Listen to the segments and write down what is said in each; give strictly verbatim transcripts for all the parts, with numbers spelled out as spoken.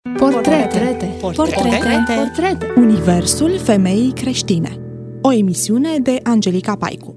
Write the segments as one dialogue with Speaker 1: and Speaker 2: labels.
Speaker 1: Portrete. Portrete. Portrete. Universul femeii creștine. O emisiune de Angelica Paicu.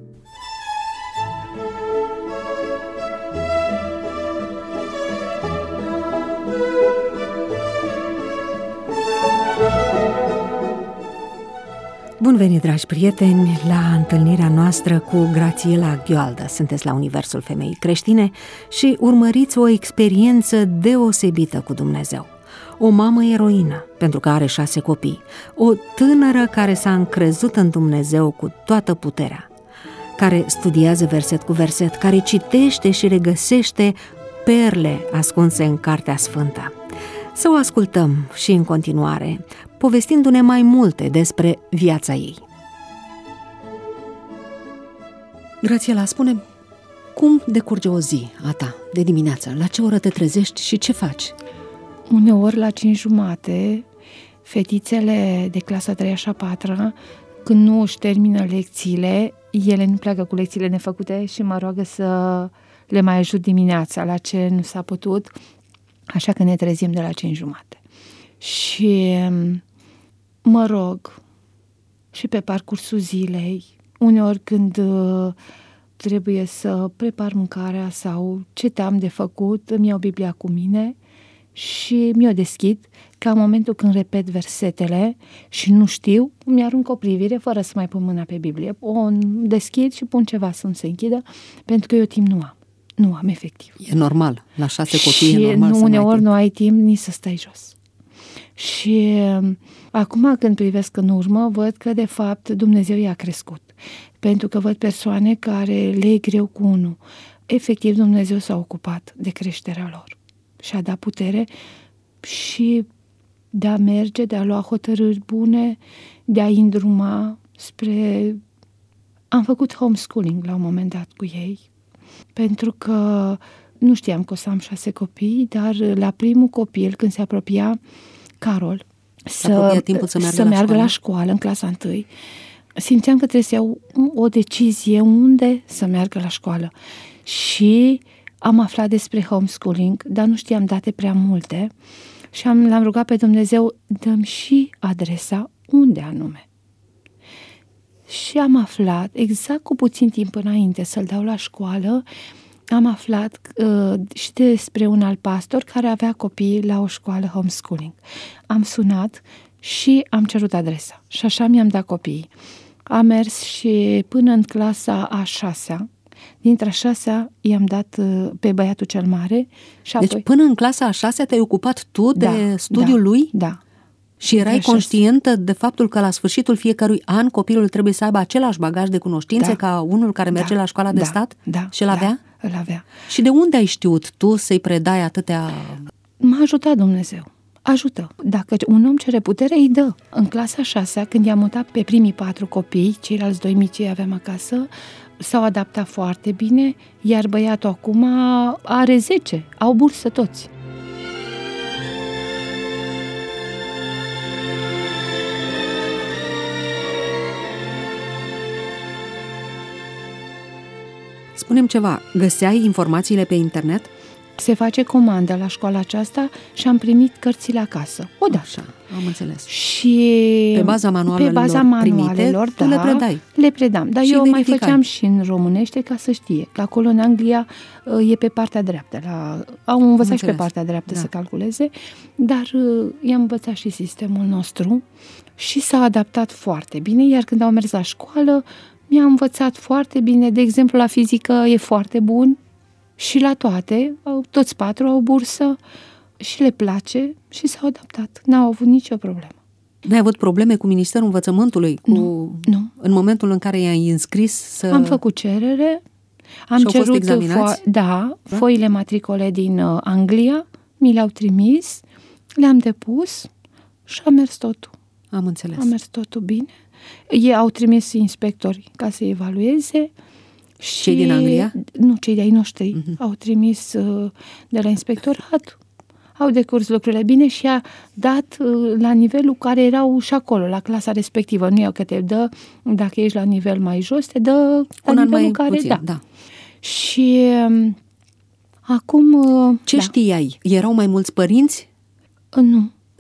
Speaker 2: Bun venit, dragi prieteni, la întâlnirea noastră cu Grațiela Gheoaldă. Sunteți la Universul femeii creștine și urmăriți o experiență deosebită cu Dumnezeu. O mamă eroină, pentru că are șase copii, o tânără care s-a încrezut în Dumnezeu cu toată puterea, care studiază verset cu verset, care citește și regăsește perle ascunse în Cartea Sfântă. Să o ascultăm și în continuare, povestindu-ne mai multe despre viața ei. Grațiela, spune, cum decurge o zi a ta de dimineață? La ce oră te trezești și ce faci?
Speaker 3: Uneori la cinci jumate, fetițele de clasa a treia și a patra, când nu își termină lecțiile, ele nu pleacă cu lecțiile nefăcute și mă roagă să le mai ajut dimineața la ce nu s-a putut, așa că ne trezim de la cinci jumate. Și mă rog și pe parcursul zilei, uneori când trebuie să prepar mâncarea sau ce am de făcut, îmi iau Biblia cu mine și mi-o deschid, ca în momentul când repet versetele și nu știu, îmi arunc o privire fără să mai pun mâna pe Biblie. O deschid și pun ceva să nu se închidă, pentru că eu timp nu am. Nu am, efectiv.
Speaker 2: E normal, la șase copii e normal
Speaker 3: nu,
Speaker 2: să
Speaker 3: uneori
Speaker 2: nu
Speaker 3: ai ai timp nici să stai jos. Și acum când privesc în urmă, văd că de fapt Dumnezeu i-a crescut. Pentru că văd persoane care le e greu cu unul. Efectiv, Dumnezeu s-a ocupat de creșterea lor. Și a dat putere și de a merge, de a lua hotărâri bune, de a îndruma spre... Am făcut homeschooling la un moment dat cu ei, pentru că nu știam că o să am șase copii, dar la primul copil, când se apropia Carol, să,
Speaker 2: timpul să meargă,
Speaker 3: să
Speaker 2: la,
Speaker 3: meargă
Speaker 2: școală.
Speaker 3: la școală, în clasa întâi, simțeam că trebuie să iau o decizie unde să meargă la școală. Și am aflat despre homeschooling, dar nu știam date prea multe și am, l-am rugat pe Dumnezeu, dă-mi și adresa unde anume. Și am aflat, exact cu puțin timp înainte să-l dau la școală, am aflat uh, și despre un alt pastor care avea copii la o școală homeschooling. Am sunat și am cerut adresa și așa mi-am dat copiii. Am mers și până în clasa a șasea, dintre a șasea i-am dat uh, pe băiatul cel mare. Și
Speaker 2: deci
Speaker 3: apoi...
Speaker 2: până în clasa a șasea te-ai ocupat tu
Speaker 3: da,
Speaker 2: de studiul
Speaker 3: da,
Speaker 2: lui?
Speaker 3: Da.
Speaker 2: Și erai
Speaker 3: Așa.
Speaker 2: conștientă de faptul că la sfârșitul fiecărui an copilul trebuie să aibă același bagaj de cunoștințe
Speaker 3: da.
Speaker 2: ca unul care merge
Speaker 3: da.
Speaker 2: la școala de
Speaker 3: da.
Speaker 2: stat?
Speaker 3: Da.
Speaker 2: Și îl avea?
Speaker 3: Da. Îl avea.
Speaker 2: Și de unde ai știut tu să-i predai atâtea...
Speaker 3: M-a ajutat Dumnezeu. Ajută. Dacă un om cere putere, îi dă. În clasa a șasea, când i-am mutat pe primii patru copii, ceilalți doi mici îi aveam acasă, s-au adaptat foarte bine, iar băiatul acum are zece, au bursă toți.
Speaker 2: Spune-mi ceva, găseai informațiile pe internet?
Speaker 3: Se face comandă la școala aceasta și am primit cărțile acasă. Odată.
Speaker 2: Așa, am înțeles.
Speaker 3: Și
Speaker 2: pe baza manualelor,
Speaker 3: pe baza manualelor
Speaker 2: primite, tu
Speaker 3: da,
Speaker 2: le predai?
Speaker 3: Le predam, dar
Speaker 2: și
Speaker 3: eu
Speaker 2: verificai.
Speaker 3: mai făceam și în românește ca să știe. Că acolo în Anglia e pe partea dreaptă. La, au învățat și pe partea dreaptă da. să calculeze, dar i-am învățat și sistemul nostru și s-a adaptat foarte bine, iar când au mers la școală, mi-a învățat foarte bine. De exemplu, la fizică e foarte bun și la toate, toți patru au bursă și le place și s-au adaptat. N-au avut nicio problemă.
Speaker 2: N-ai avut probleme cu Ministerul Învățământului? Cu...
Speaker 3: Nu, nu.
Speaker 2: În momentul în care i-ai înscris să...
Speaker 3: Am făcut cerere, am
Speaker 2: și
Speaker 3: cerut
Speaker 2: fost examinați?
Speaker 3: Fo- da, da, foile matricole din uh, Anglia, mi le-au trimis, le-am depus și a mers totul.
Speaker 2: Am înțeles.
Speaker 3: A mers totul bine. Ei au trimis inspectori ca să evalueze. Și,
Speaker 2: cei din Anglia?
Speaker 3: Nu, cei de-ai noștri.
Speaker 2: Uh-huh.
Speaker 3: Au trimis uh, de la inspectorat. Au decurs lucrurile bine și a dat uh, la nivelul care erau și acolo, la clasa respectivă. Nu e că te dă, dacă ești la nivel mai jos, te dă la nivelul
Speaker 2: mai
Speaker 3: care...
Speaker 2: puțin,
Speaker 3: da.
Speaker 2: da.
Speaker 3: Și Acum...
Speaker 2: Ce
Speaker 3: da.
Speaker 2: știai? Erau mai mulți părinți?
Speaker 3: Nu.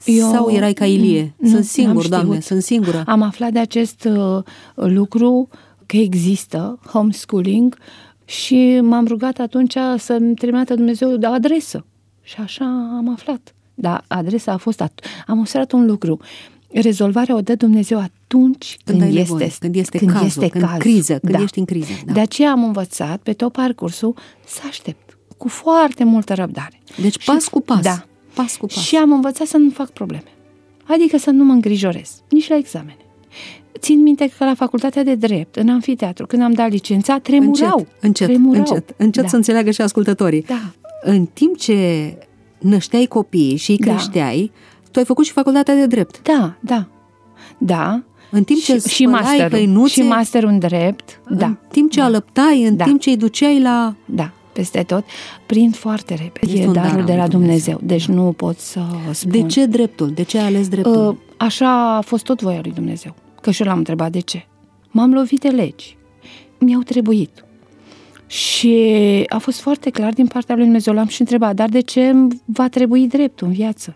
Speaker 2: Eu, Sau erai ca Ilie?
Speaker 3: Nu,
Speaker 2: sunt singur, Doamne, sunt singură.
Speaker 3: Am aflat de acest uh, lucru, că există homeschooling, și m-am rugat atunci să-mi trimită Dumnezeu de adresă. Și așa am aflat. Dar adresa a fost... At- am observat un lucru. Rezolvarea o dă Dumnezeu atunci când, când, este,
Speaker 2: nevoie, când este
Speaker 3: când
Speaker 2: cazul,
Speaker 3: este
Speaker 2: când
Speaker 3: caz.
Speaker 2: criză, când
Speaker 3: da.
Speaker 2: ești în criză. Da.
Speaker 3: De aceea am învățat pe tot parcursul să aștept cu foarte multă răbdare.
Speaker 2: Deci
Speaker 3: și,
Speaker 2: pas cu pas.
Speaker 3: Da.
Speaker 2: Pas cu pas.
Speaker 3: Și am învățat să nu fac probleme. Adică să nu mă îngrijorez, nici la examene. Țin minte că la facultatea de drept, în amfiteatru, când am dat licența, tremurau.
Speaker 2: Încet, încet,
Speaker 3: tremurau.
Speaker 2: încet, încet
Speaker 3: da.
Speaker 2: să înțeleagă și ascultătorii.
Speaker 3: Da.
Speaker 2: În timp ce nășteai copiii și îi creșteai, da. tu ai făcut și facultatea de drept.
Speaker 3: Da, da, da.
Speaker 2: În timp ce
Speaker 3: și, și masterul,
Speaker 2: căinuțe,
Speaker 3: și masterul în drept,
Speaker 2: în
Speaker 3: da.
Speaker 2: timp ce
Speaker 3: da.
Speaker 2: alăptai, în
Speaker 3: da.
Speaker 2: timp ce îi duceai la...
Speaker 3: Da, peste tot, prind foarte repede.
Speaker 2: Este
Speaker 3: e
Speaker 2: un
Speaker 3: darul
Speaker 2: dar
Speaker 3: de la Dumnezeu,
Speaker 2: Dumnezeu.
Speaker 3: deci nu pot să spun.
Speaker 2: De ce dreptul? De ce ai ales dreptul?
Speaker 3: Așa a fost tot voia lui Dumnezeu. Că și eu l-am întrebat de ce. M-am lovit de legi. Mi-au trebuit. Și a fost foarte clar din partea lui Dumnezeu. L-am și întrebat, dar de ce va trebui dreptul în viață?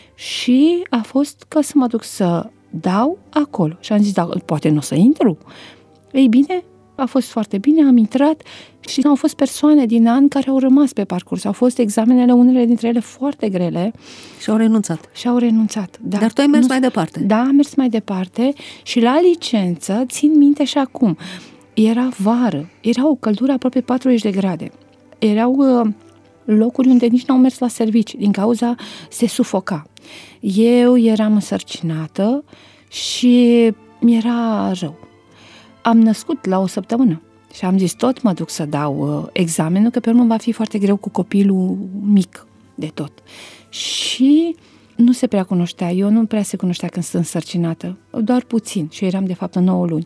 Speaker 3: Și a fost că să mă duc să dau acolo. Și am zis, da, poate nu o să intru. Ei bine, a fost foarte bine, am intrat și au fost persoane din an care au rămas pe parcurs. Au fost examenele, unele dintre ele foarte grele.
Speaker 2: Și au renunțat.
Speaker 3: Și au renunțat, da.
Speaker 2: Dar tu ai mers
Speaker 3: nu,
Speaker 2: mai departe.
Speaker 3: Da, am mers mai departe și la licență, țin minte și acum, era vară, era o căldură aproape patruzeci de grade. Erau uh, locuri unde nici n-au mers la servici, din cauza se sufoca. Eu eram însărcinată și mi-era rău. Am născut la o săptămână și am zis tot mă duc să dau uh, examenul, că pe urmă va fi foarte greu cu copilul mic de tot. Și nu se prea cunoștea, eu nu prea se cunoștea când sunt însărcinată, doar puțin și eu eram de fapt în nouă luni.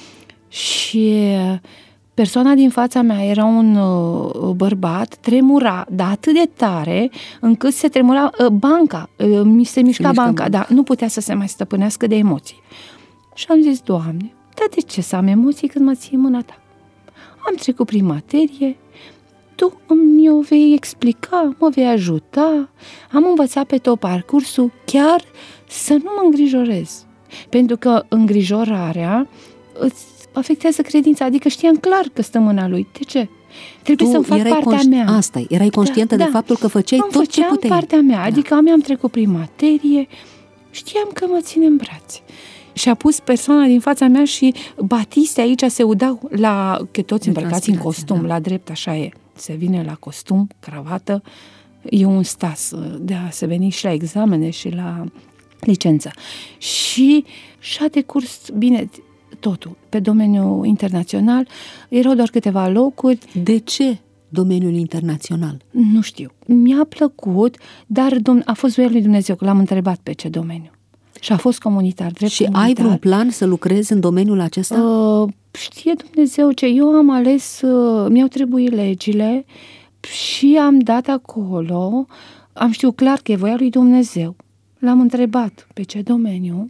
Speaker 3: Și persoana din fața mea era un uh, bărbat, tremura, dar atât de tare încât se tremura uh, banca, uh, mi se mișca
Speaker 2: se
Speaker 3: banca, dar nu putea să se mai stăpânească de emoții. Și am zis, Doamne, dar de ce să am emoții când mă ții în mâna ta? Am trecut prin materie, tu mi-o vei explica, mă vei ajuta, am învățat pe tot parcursul chiar să nu mă îngrijorez. Pentru că îngrijorarea îți afectează credința, adică știam clar că stă mâna lui. De ce? Trebuie
Speaker 2: tu
Speaker 3: să-mi fac partea
Speaker 2: conști-
Speaker 3: mea.
Speaker 2: Asta erai conștientă
Speaker 3: da,
Speaker 2: de
Speaker 3: da.
Speaker 2: faptul că făceai
Speaker 3: Îmi
Speaker 2: tot ce
Speaker 3: făceam
Speaker 2: puteai.
Speaker 3: partea mea,
Speaker 2: Da.
Speaker 3: adică mi-am trecut prin materie, știam că mă ține în brațe. Și a pus persoana din fața mea și batiste aici se udau la, că toți îmbrăcați în costum,
Speaker 2: da.
Speaker 3: la drept, așa e. Se vine la costum, cravată, e un stas de a se veni și la examene și la licență. Și și-a decurs bine totul. Pe domeniul internațional erau doar câteva locuri.
Speaker 2: De ce domeniul internațional?
Speaker 3: Nu știu. Mi-a plăcut, dar a fost voia lui Dumnezeu, că l-am întrebat pe ce domeniu. Și a fost comunitar, drept
Speaker 2: Și
Speaker 3: comunitar.
Speaker 2: ai vreun plan să lucrezi în domeniul acesta?
Speaker 3: Uh, știe Dumnezeu ce eu am ales, uh, mi-au trebuit legile și am dat acolo, am știut clar că e voia lui Dumnezeu. L-am întrebat pe ce domeniu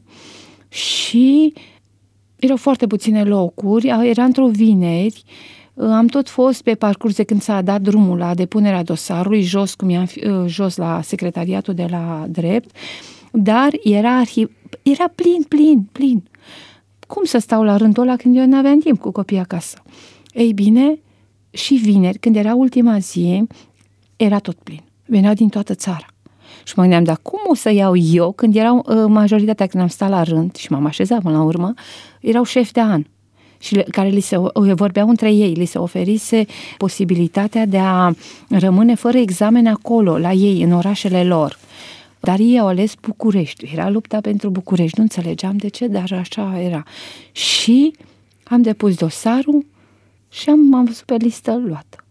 Speaker 3: și erau foarte puține locuri, era într-o vineri, am tot fost pe parcurs de când s-a dat drumul la depunerea dosarului, jos, cum i-am, jos la secretariatul de la drept, dar era, arhiv, era plin, plin, plin. Cum să stau la rândul ăla când eu nu aveam timp cu copiii acasă? Ei bine, și vineri, când era ultima zi, era tot plin. Veneau din toată țara. Și mă gândeam, dar cum o să iau eu, când erau majoritatea, când am stat la rând și m-am așezat până la urmă, erau șefi de an și le, care li se vorbeau între ei, li se oferise posibilitatea de a rămâne fără examen acolo, la ei, în orașele lor. Dar ei au ales București. Era lupta pentru București. Nu înțelegeam de ce, dar așa era. Și am depus dosarul și am, am văzut pe listă luată.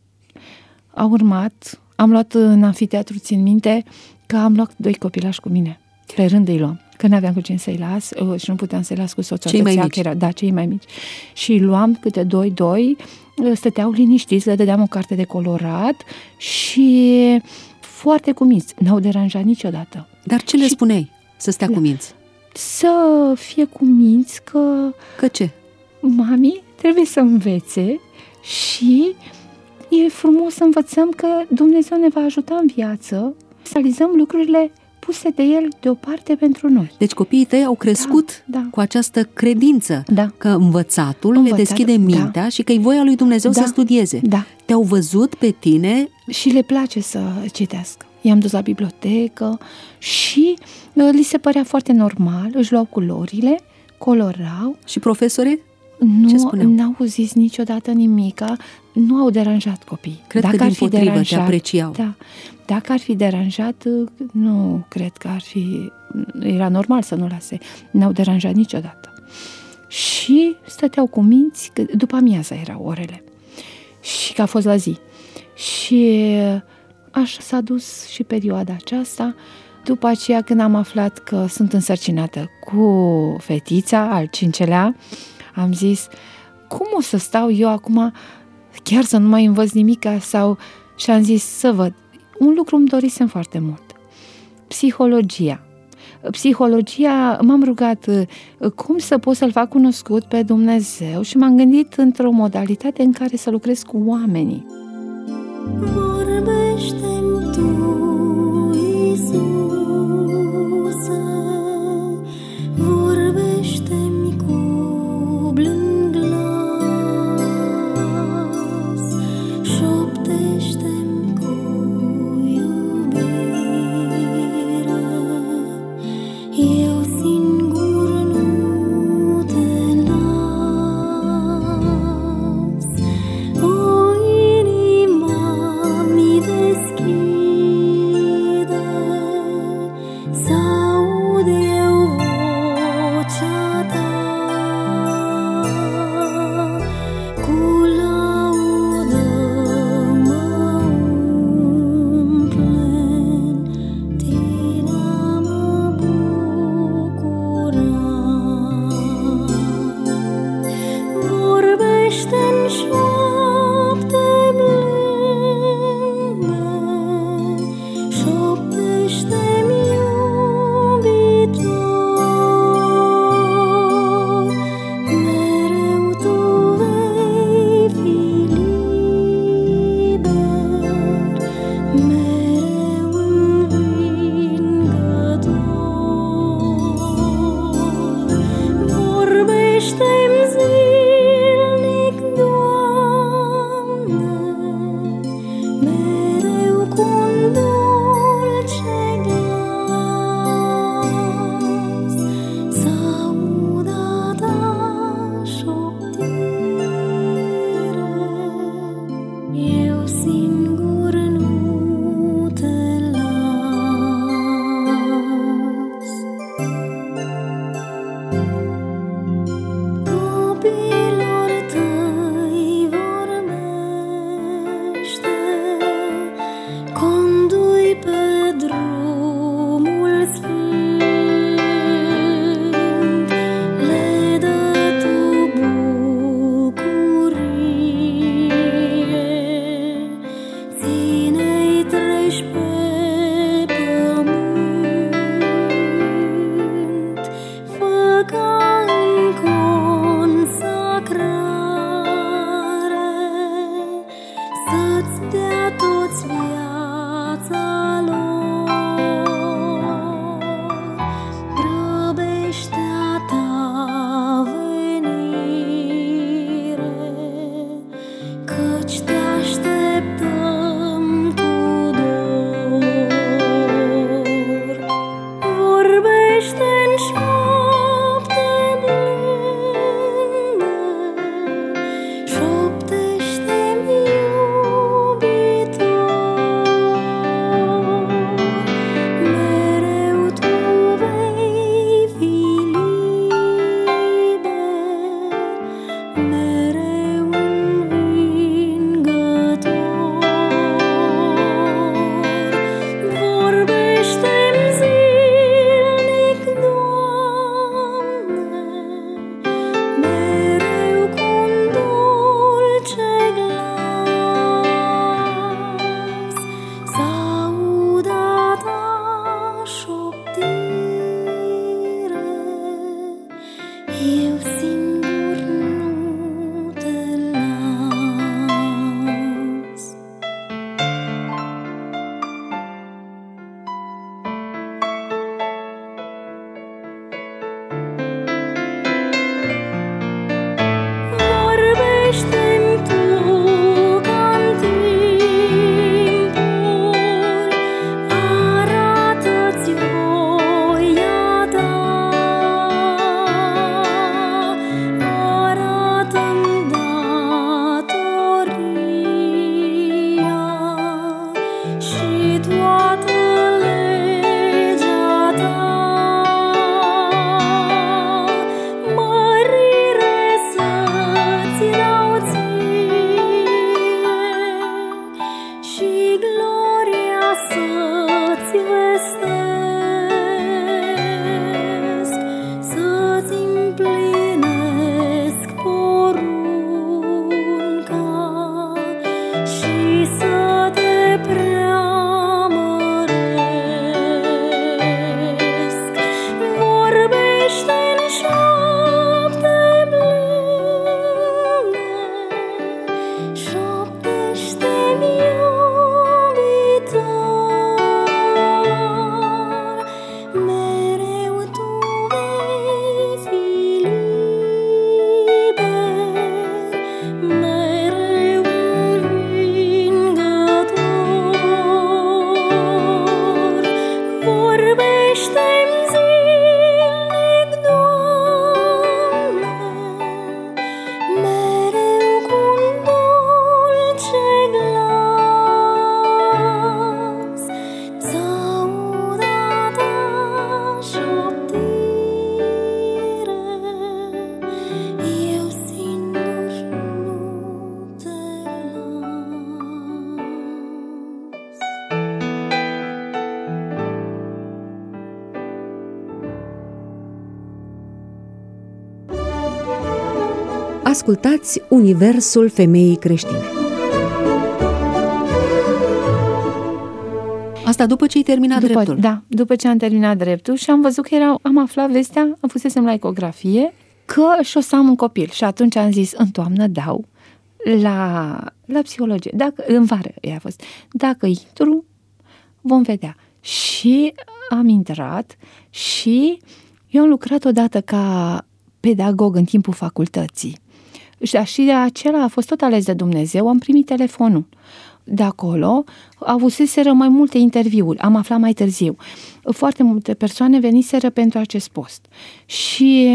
Speaker 3: A urmat, am luat în amfiteatru, țin minte, că am luat doi copilași cu mine. Pe rând îi luam. Că n-aveam cu cine să-i las și nu puteam să-i las cu soția.
Speaker 2: Cei mai mici.
Speaker 3: Era, da, cei mai mici. Și îi luam câte doi, doi, stăteau liniștiți, le dădeam o carte de colorat și foarte cuminți. N-au deranjat niciodată.
Speaker 2: Dar ce le
Speaker 3: și
Speaker 2: spuneai? Să stea cuminți?
Speaker 3: Să fie cuminți că...
Speaker 2: Că ce?
Speaker 3: Mami trebuie să învețe și e frumos să învățăm că Dumnezeu ne va ajuta în viață să realizăm lucrurile puse de El deoparte pentru noi.
Speaker 2: Deci copiii tăi au crescut
Speaker 3: da, da.
Speaker 2: cu această credință
Speaker 3: da.
Speaker 2: că învățatul, învățatul le deschide mintea da. și că e voia lui Dumnezeu
Speaker 3: da.
Speaker 2: să studieze.
Speaker 3: Da.
Speaker 2: Te-au văzut pe tine
Speaker 3: și le place să citească. I-am dus la bibliotecă și uh, li se părea foarte normal, își luau culorile, colorau.
Speaker 2: Și profesorii?
Speaker 3: Nu, n-au zis niciodată nimica, nu au deranjat copiii.
Speaker 2: Cred
Speaker 3: Dacă
Speaker 2: că
Speaker 3: ar fi deranjat,
Speaker 2: te apreciau.
Speaker 3: Da, dacă ar fi deranjat, nu cred că ar fi, era normal să nu lase, n-au deranjat niciodată. Și stăteau cu minți, că după amiaza erau orele și că a fost la zi. Și așa s-a dus și perioada aceasta. După aceea, când am aflat că sunt însărcinată cu fetița, al cincelea, am zis, cum o să stau eu acum chiar să nu mai învăț nimica? Sau... Și am zis să văd. Un lucru îmi dorisem foarte mult. Psihologia. Psihologia, m-am rugat cum să pot să-L fac cunoscut pe Dumnezeu și m-am gândit într-o modalitate în care să lucrez cu oamenii.
Speaker 4: Vorbește-mi tu, Iisuse, vorbește-mi cu blând glas, șoptește-mi cu iubire. Eu singur nu te las, o inima mi deschide.
Speaker 2: Ascultați Universul Femeii Creștine. Asta după ce ai terminat
Speaker 3: după,
Speaker 2: dreptul.
Speaker 3: Da, după ce am terminat dreptul și am văzut că era, am aflat vestea, am fusesem la ecografie, că și o să am un copil. Și atunci am zis, în toamnă dau la, la psihologie. Dacă, în vară ea a fost. Dacă intru, vom vedea. Și am intrat și eu am lucrat odată ca pedagog în timpul facultății. Și de acela a fost tot ales de Dumnezeu, am primit telefonul. De acolo avuseseră mai multe interviuri, am aflat mai târziu. Foarte multe persoane veniseră pentru acest post și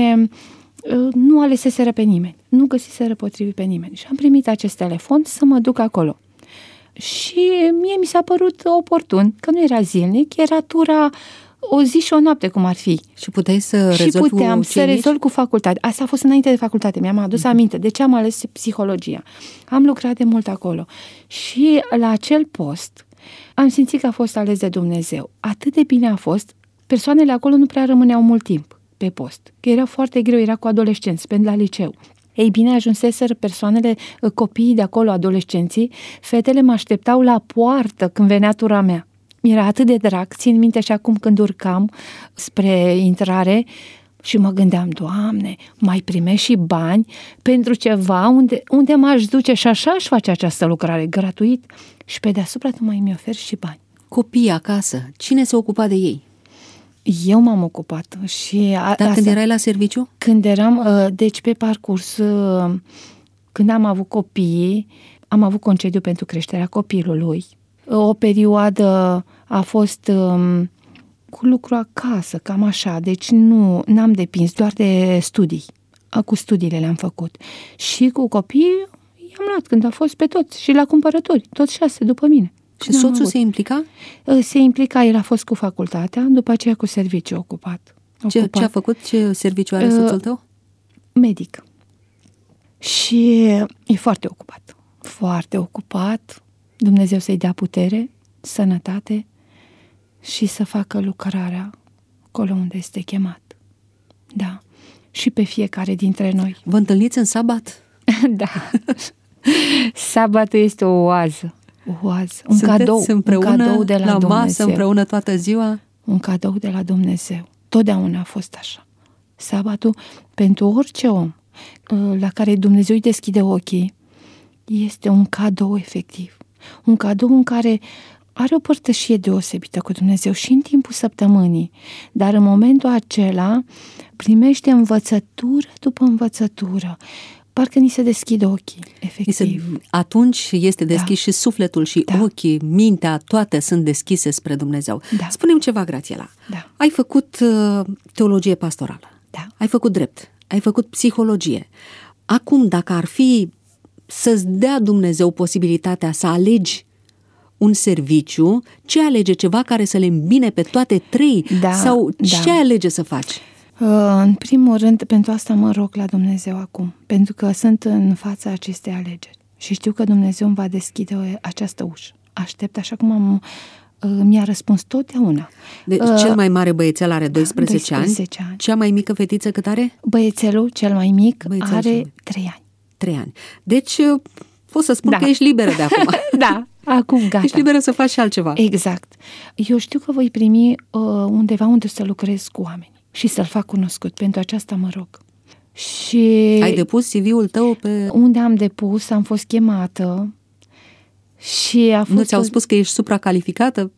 Speaker 3: nu aleseseră pe nimeni, nu găsiseră potrivit pe nimeni. Și am primit acest telefon să mă duc acolo. Și mie mi s-a părut oportun, că nu era zilnic, era tura o zi și o noapte, cum ar fi.
Speaker 2: Și puteai să
Speaker 3: și
Speaker 2: rezolvi
Speaker 3: puteam să rezolv cu facultate. Asta a fost înainte de facultate, mi-am adus uh-huh. aminte de ce am ales psihologia. Am lucrat de mult acolo. Și la acel post am simțit că a fost ales de Dumnezeu. Atât de bine a fost, persoanele acolo nu prea rămâneau mult timp pe post, că era foarte greu, era cu adolescenți, pe la liceu. Ei bine, ajunseseră persoanele, copiii de acolo, adolescenții, fetele mă așteptau la poartă când venea tura mea. Mi-era atât de drag, țin minte și acum când urcam spre intrare și mă gândeam, Doamne, mai primești și bani pentru ceva unde, unde m-aș duce și așa aș face această lucrare, gratuit, și pe deasupra tu mai mi-oferi și bani.
Speaker 2: Copiii acasă, cine se ocupa de ei?
Speaker 3: Eu m-am ocupat. Și a,
Speaker 2: Dar
Speaker 3: asta,
Speaker 2: când erai la serviciu?
Speaker 3: Când eram, deci pe parcurs, când am avut copii, am avut concediu pentru creșterea copilului. O perioadă a fost um, cu lucru acasă, cam așa, deci nu n-am depins, doar de studii. Cu studiile le-am făcut. Și cu copiii i-am luat când a fost pe toți și la cumpărături, toți șase după mine.
Speaker 2: Și soțul se implica?
Speaker 3: Se implica, el a fost cu facultatea, după aceea cu serviciu ocupat.
Speaker 2: Ce, ce a făcut? Ce serviciu are soțul tău?
Speaker 3: Medic. Și e foarte ocupat. Foarte ocupat. Dumnezeu să-i dea putere, sănătate și să facă lucrarea acolo unde este chemat. Da. Și pe fiecare dintre noi.
Speaker 2: Vă întâlniți în sabat?
Speaker 3: Da. Sabatul este o oază. O oază. Un
Speaker 2: Sunteți
Speaker 3: cadou.
Speaker 2: împreună,
Speaker 3: un cadou de la,
Speaker 2: la
Speaker 3: Dumnezeu.
Speaker 2: masă, împreună toată ziua?
Speaker 3: Un cadou de la Dumnezeu. Totdeauna a fost așa. Sabatul, pentru orice om la care Dumnezeu îi deschide ochii, este un cadou efectiv. Un cadou în care are o părtășie deosebită cu Dumnezeu și în timpul săptămânii, dar în momentul acela primește învățătură după învățătură. Parcă ni se deschide ochii, efectiv.
Speaker 2: Se, atunci este deschis
Speaker 3: da.
Speaker 2: și sufletul și
Speaker 3: da.
Speaker 2: ochii, mintea, toate sunt deschise spre Dumnezeu.
Speaker 3: Da.
Speaker 2: Spune-mi ceva, Grațiela.
Speaker 3: Da.
Speaker 2: Ai făcut uh, teologie pastorală.
Speaker 3: Da.
Speaker 2: Ai făcut drept. Ai făcut psihologie. Acum, dacă ar fi să-ți dea Dumnezeu posibilitatea să alegi un serviciu, ce alege? Ceva care să le îmbine pe toate trei?
Speaker 3: Da,
Speaker 2: Sau
Speaker 3: da.
Speaker 2: ce alege să faci?
Speaker 3: În primul rând, pentru asta mă rog la Dumnezeu acum, pentru că sunt în fața acestei alegeri și știu că Dumnezeu îmi va deschide această ușă. Aștept, așa cum am, mi-a răspuns totdeauna.
Speaker 2: Deci uh, cel mai mare băiețel are doisprezece,
Speaker 3: doisprezece ani.
Speaker 2: Cea mai mică fetiță cât are?
Speaker 3: Băiețelul cel mai mic
Speaker 2: Băiețelul
Speaker 3: are trei ani.
Speaker 2: Trei ani. Deci pot să spun
Speaker 3: da.
Speaker 2: că ești liberă de acum.
Speaker 3: Da, acum gata.
Speaker 2: Ești liberă să faci și altceva.
Speaker 3: Exact. Eu știu că voi primi uh, undeva unde să lucrez cu oameni și să-l fac cunoscut. Pentru aceasta mă rog. Și
Speaker 2: ai depus C V-ul tău pe...
Speaker 3: Unde am depus, am fost chemată și a fost...
Speaker 2: Nu ți-au spus că ești supracalificată?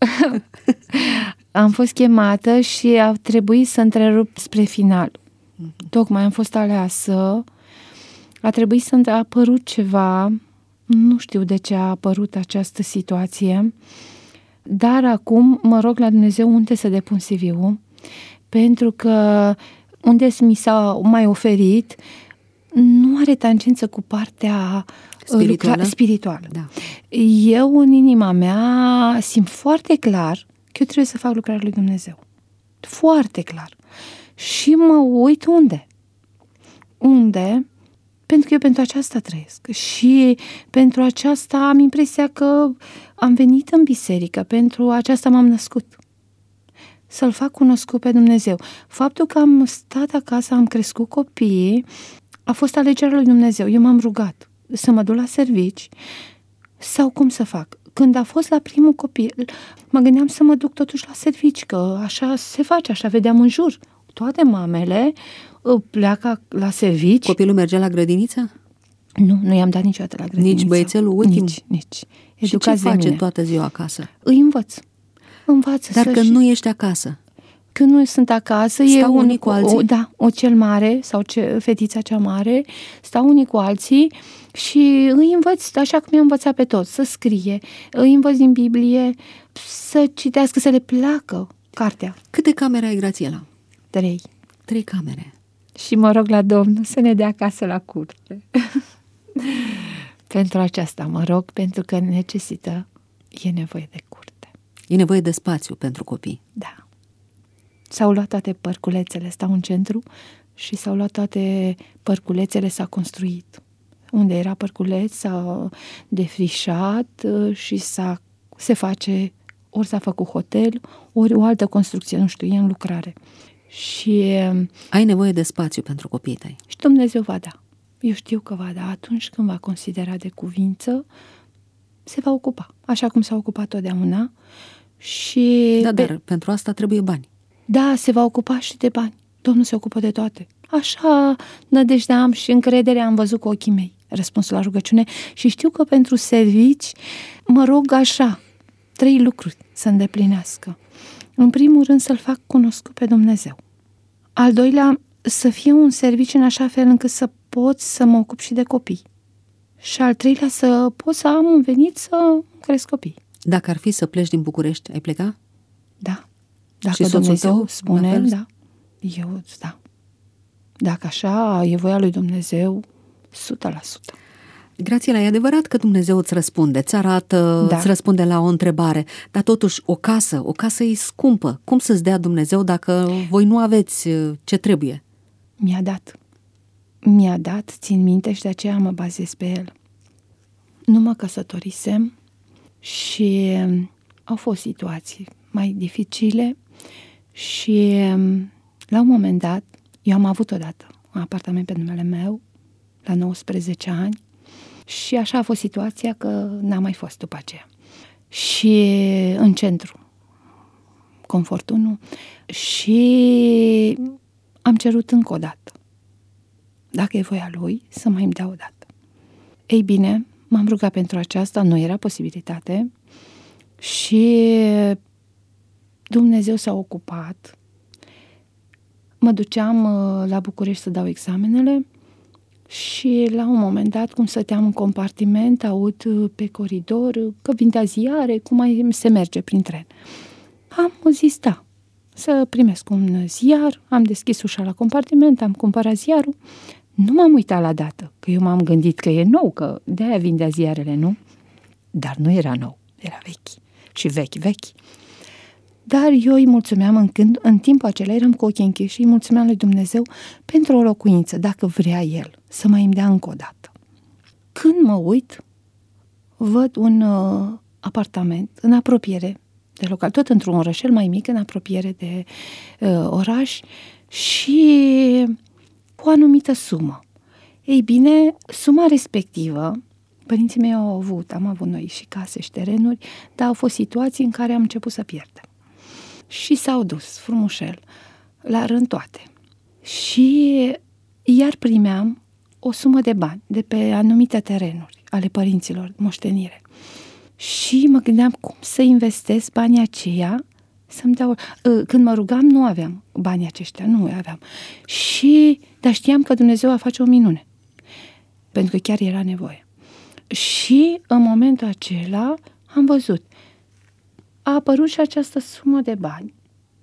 Speaker 3: Am fost chemată și a trebuit să întrerup spre final. Mm-hmm. Tocmai am fost aleasă. A trebuit să a apărut ceva, nu știu de ce a apărut această situație, dar acum mă rog la Dumnezeu unde să depun C V-ul, pentru că unde mi s-a mai oferit nu are tangență cu partea
Speaker 2: spirituală.
Speaker 3: Lucra- spirituală.
Speaker 2: Da.
Speaker 3: Eu în inima mea simt foarte clar că eu trebuie să fac lucrarea lui Dumnezeu. Foarte clar. Și mă uit unde? Unde? Pentru că eu pentru aceasta trăiesc și pentru aceasta am impresia că am venit în biserică, pentru aceasta m-am născut. Să-L fac cunoscut pe Dumnezeu. Faptul că am stat acasă, am crescut copiii, A fost alegerea lui Dumnezeu. Eu m-am rugat să mă duc la servici sau cum să fac. Când a fost la primul copil, mă gândeam să mă duc totuși la servici, că așa se face, așa vedeam în jur. Toate mamele pleacă la servici.
Speaker 2: Copilul mergea la grădiniță?
Speaker 3: Nu, nu i-am dat niciodată la grădiniță.
Speaker 2: Nici băiețelul ultim?
Speaker 3: Nici, nici.
Speaker 2: Și ce face toată ziua acasă?
Speaker 3: Îi învăț. Învață
Speaker 2: Dar
Speaker 3: să
Speaker 2: când
Speaker 3: și...
Speaker 2: nu ești acasă?
Speaker 3: Când nu sunt acasă,
Speaker 2: stau
Speaker 3: e un,
Speaker 2: unii cu alții?
Speaker 3: O, da, o cel mare sau ce, fetița cea mare, stau unii cu alții și îi învăț așa cum i-am învățat pe toți, să scrie, îi învăț din Biblie, să citească, să le placă cartea.
Speaker 2: Câte camere ai, Grațiela?
Speaker 3: Trei.
Speaker 2: Trei camere.
Speaker 3: Și mă rog la Domnul să ne dea acasă la curte. Pentru aceasta mă rog, pentru că necesită, e nevoie de curte.
Speaker 2: E nevoie de spațiu pentru copii.
Speaker 3: Da. S-au luat toate părculețele, stau în centru și s-au luat toate părculețele, s-a construit. Unde era părculeț s-a defrișat și s-a, se face, ori s-a făcut hotel, ori o altă construcție, nu știu, e în lucrare. Și
Speaker 2: ai nevoie de spațiu pentru copiii tăi.
Speaker 3: Și Dumnezeu va da. Eu știu că va da. Atunci când va considera de cuvință, se va ocupa, așa cum s-a ocupat totdeauna. Și
Speaker 2: da,
Speaker 3: pe...
Speaker 2: dar pentru asta trebuie bani.
Speaker 3: Da, se va ocupa și de bani. Domnul se ocupă de toate. Așa nădejde am și încredere am văzut cu ochii mei răspunsul la rugăciune și știu că pentru servici mă rog așa, trei lucruri să îndeplinească. În primul rând să-L fac cunoscut pe Dumnezeu. Al doilea, să fie un serviciu în așa fel încât să pot să mă ocup și de copii. Și al treilea, să pot să am un venit să cresc copii.
Speaker 2: Dacă ar fi să pleci din București, ai pleca?
Speaker 3: Da. Dacă
Speaker 2: și
Speaker 3: Dumnezeu
Speaker 2: tău,
Speaker 3: spune, da. Eu, da. Dacă așa e voia lui Dumnezeu, o sută la sută.
Speaker 2: Grațiela, e adevărat că Dumnezeu îți răspunde, îți arată, da. îți răspunde la o întrebare, dar totuși o casă, o casă e scumpă. Cum să-ți dea Dumnezeu dacă voi nu aveți ce trebuie?
Speaker 3: Mi-a dat. Mi-a dat, țin minte și de aceea mă bazez pe El. Nu mă căsătorisem și au fost situații mai dificile și la un moment dat, eu am avut odată un apartament pe numele meu, la nouăsprezece ani, și așa a fost situația că n-a mai fost după aceea. Și în centru, Confort unu, și am cerut încă o dată, dacă e voia lui, să mai îmi dea o dată. Ei bine, m-am rugat pentru aceasta, nu era posibilitate și Dumnezeu s-a ocupat. Mă duceam la București să dau examenele și la un moment dat, cum stăteam în compartiment, aud pe coridor că vin de ziare, cum mai se merge prin tren. Am zis da, să primesc un ziar, am deschis ușa la compartiment, am cumpărat ziarul. Nu m-am uitat la dată, că eu m-am gândit că e nou, că de-aia vin de ziarele, nu? Dar nu era nou, era vechi și vechi, vechi. Dar eu îi mulțumeam în, când, în timpul acela, eram cu ochii închiși și îi mulțumeam lui Dumnezeu pentru o locuință, dacă vrea El, să mai îmi dea încă o dată. Când mă uit, văd un uh, apartament în apropiere de local, tot într-un orășel mai mic, în apropiere de uh, oraș și cu o anumită sumă. Ei bine, suma respectivă, părinții mei au avut, am avut noi și case și terenuri, dar au fost situații în care am început să pierdem. Și s-au dus frumușel, la rând toate. Și iar primeam o sumă de bani de pe anumite terenuri ale părinților, moștenire. Și mă gândeam cum să investesc banii aceia, să-mi dau... Când mă rugam, nu aveam banii aceștia, nu aveam. Și, dar știam că Dumnezeu va face o minune, pentru că chiar era nevoie. Și în momentul acela am văzut, a apărut și această sumă de bani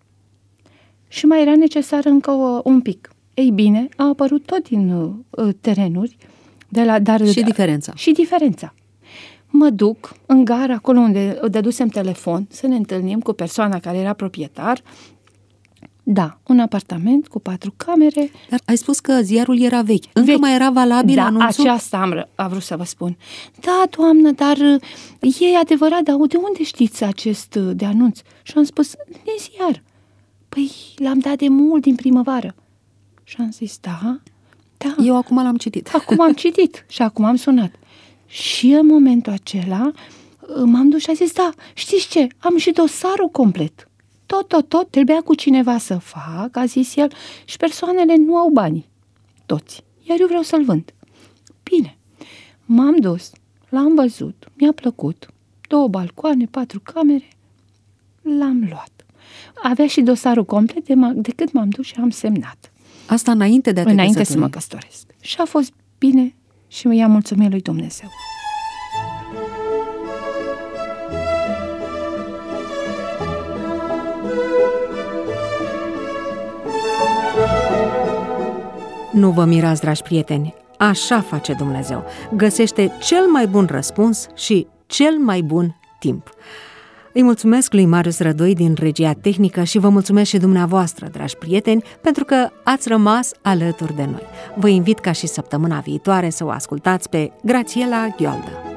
Speaker 3: și mai era necesar încă o, un pic. Ei bine, a apărut tot din uh, terenuri, de la, dar,
Speaker 2: și diferența.
Speaker 3: Și diferența. Mă duc în gara, acolo unde dădusem telefon, să ne întâlnim cu persoana care era proprietar. Da, un apartament cu patru camere.
Speaker 2: Dar ai spus că ziarul era vechi. Încă vechi. Mai era valabil
Speaker 3: da,
Speaker 2: anunțul?
Speaker 3: Da, aceasta am, am vrut să vă spun. Da, doamnă, dar e adevărat, dar de unde știți acest de anunț? Și am spus, din ziar. Păi, l-am dat de mult din primăvară. Și am zis, da, Da.
Speaker 2: Eu acum l-am citit.
Speaker 3: Acum am citit și acum am sunat. Și în momentul acela m-am dus și a zis, da, știți ce, am și dosarul complet. Tot, tot, tot, trebuia cu cineva să fac, a zis el, și persoanele nu au banii, toți, iar eu vreau să-l vând. Bine, m-am dus, l-am văzut, mi-a plăcut, două balcoane, patru camere, l-am luat. Avea și dosarul complet de, m- de cât m-am dus și am semnat.
Speaker 2: Asta înainte de a te
Speaker 3: Înainte
Speaker 2: căsători.
Speaker 3: să mă căsătoresc. Și a fost bine și i-am mulțumit lui Dumnezeu.
Speaker 2: Nu vă mirați, dragi prieteni, așa face Dumnezeu. Găsește cel mai bun răspuns și cel mai bun timp. Îi mulțumesc lui Marius Rădoi din regia tehnică și vă mulțumesc și dumneavoastră, dragi prieteni, pentru că ați rămas alături de noi. Vă invit ca și săptămâna viitoare să o ascultați pe Grațiela Gheoaldă.